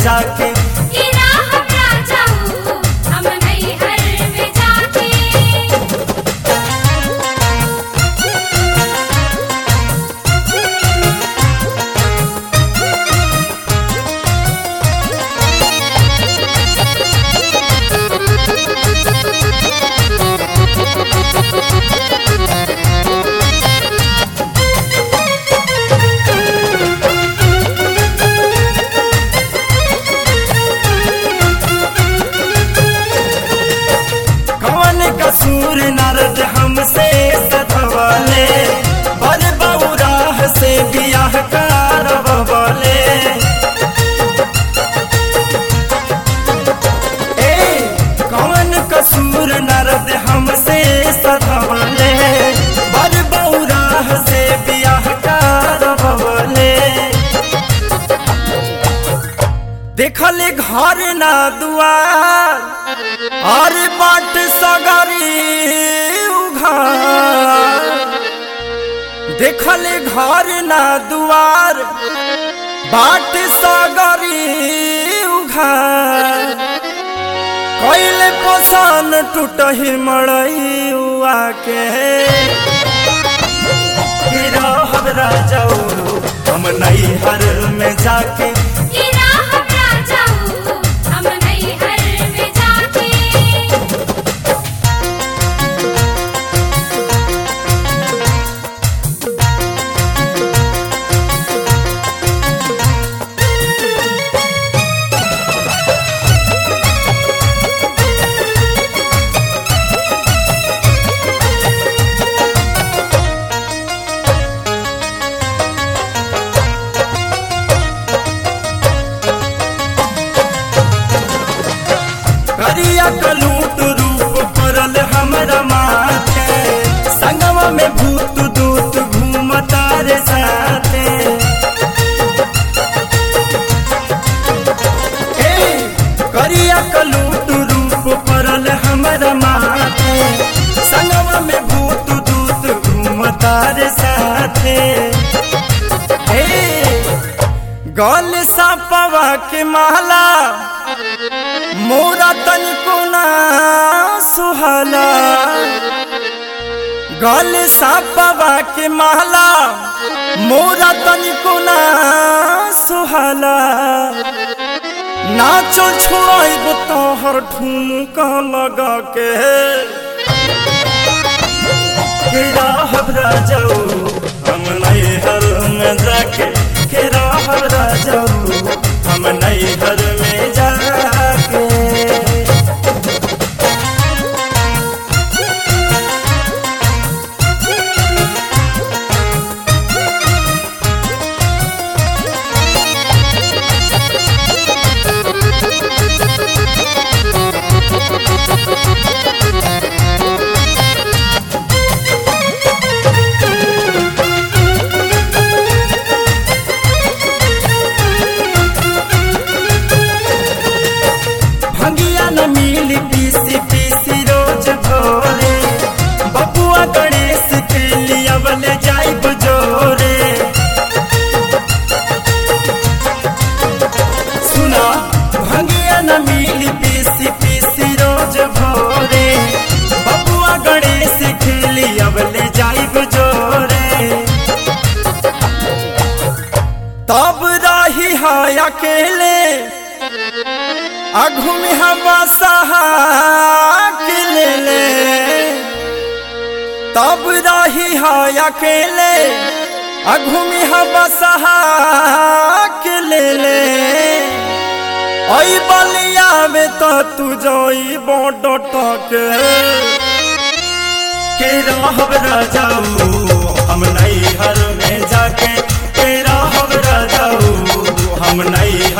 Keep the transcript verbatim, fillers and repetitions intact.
जाके कि राह जाऊं हम नैहर में जाके। कसूर नारद हमसे सधवाले बर बौराह से बियाह करवले। ए कौन कसूर नारद हमसे सधवाले बर बौराह से बियाह करवले। देखले घर ना दुआर और बाट सगरी उघार। देखले घर ना दुआर बाट सगरी उघार। कैले पसान टूटही मड़ई उआ के रहब राजाऊ हम नैहर में जाके। कि राह जाऊं हम नैहर में जाके। करिया कलूट रूप परल हमरा माथे संगवा में भूत दूत घूमता रे साथे। ए करिया कलूट रूप परल हमरा माथे संगवा में भूत दूत घूमता रे साथे। ए गल सापवा के माला मोरा तनिको ना सुहाला। गल सापवा के महला मोरा तनिको ना सुहाला। नाचो छोड़ब तोहर ठुमका लगा के रहब राजाऊ हम नैहर में जाके। के रहब राजाऊ हम नैहर में जाके। भंगिया न मिली पीसी पीसी रोज भोरे बबुआ गणेश के लिया बले जाइब जोरे। सुना भंगिया न मिली पीसी पीसी रोज भोरे बबुआ गणेश के लिया बले जाइब जोरे। तब रही है अकेले अघु में हवा सहा के ले ले। तब रही है अकेले अघु में हवा सहा के ले ले। आई बलिया में तो तू जोई बोडो टके के रहब राजाऊ हम नैहर में जाके। के रहब राजाऊ हम नैहर